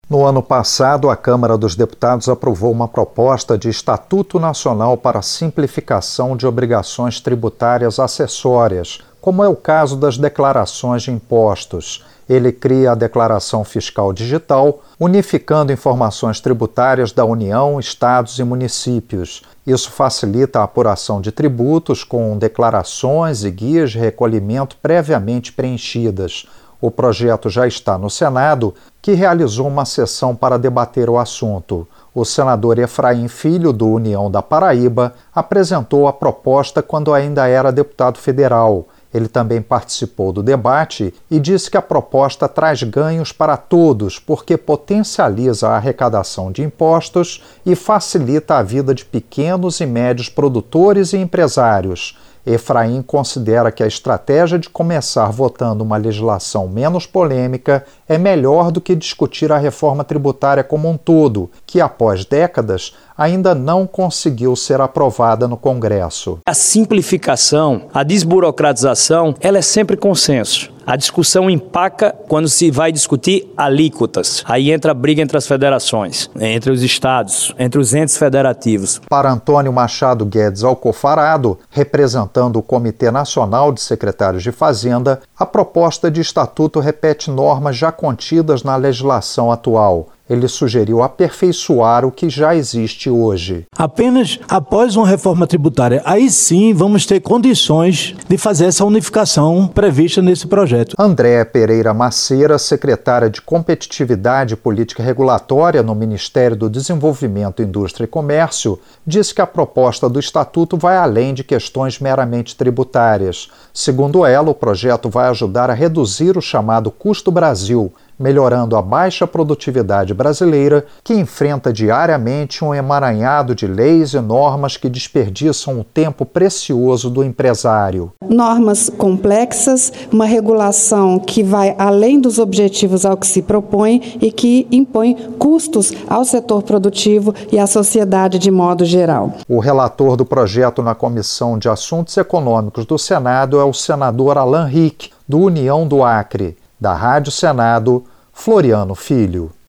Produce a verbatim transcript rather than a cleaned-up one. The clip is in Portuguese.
No ano passado, a Câmara dos Deputados aprovou uma proposta de Estatuto Nacional para a Simplificação de Obrigações Tributárias Acessórias, como é o caso das declarações de impostos. Ele cria a Declaração Fiscal Digital, unificando informações tributárias da União, estados e municípios. Isso facilita a apuração de tributos com declarações e guias de recolhimento previamente preenchidas. O projeto já está no Senado, que realizou uma sessão para debater o assunto. O senador Efraim Filho, do União da Paraíba, apresentou a proposta quando ainda era deputado federal. Ele também participou do debate e disse que a proposta traz ganhos para todos, porque potencializa a arrecadação de impostos e facilita a vida de pequenos e médios produtores e empresários. Efraim considera que a estratégia de começar votando uma legislação menos polêmica é melhor do que discutir a reforma tributária como um todo, que após décadas ainda não conseguiu ser aprovada no Congresso. A simplificação, a desburocratização, ela é sempre consenso. A discussão empaca quando se vai discutir alíquotas. Aí entra a briga entre as federações, entre os estados, entre os entes federativos. Para Antônio Machado Guedes Alcofarado, representando o Comitê Nacional de Secretários de Fazenda, a proposta de estatuto repete normas já contidas na legislação atual. Ele sugeriu aperfeiçoar o que já existe hoje. Apenas após uma reforma tributária, aí sim vamos ter condições de fazer essa unificação prevista nesse projeto. Andréa Pereira Maceira, secretária de Competitividade e Política Regulatória no Ministério do Desenvolvimento, Indústria e Comércio, disse que a proposta do Estatuto vai além de questões meramente tributárias. Segundo ela, o projeto vai ajudar a reduzir o chamado custo Brasil, melhorando a baixa produtividade brasileira, que enfrenta diariamente um emaranhado de leis e normas que desperdiçam o tempo precioso do empresário. Normas complexas, uma regulação que vai além dos objetivos ao que se propõe e que impõe custos ao setor produtivo e à sociedade de modo geral. O relator do projeto na Comissão de Assuntos Econômicos do Senado é o senador Alan Rick, do União do Acre. Da Rádio Senado, Floriano Filho.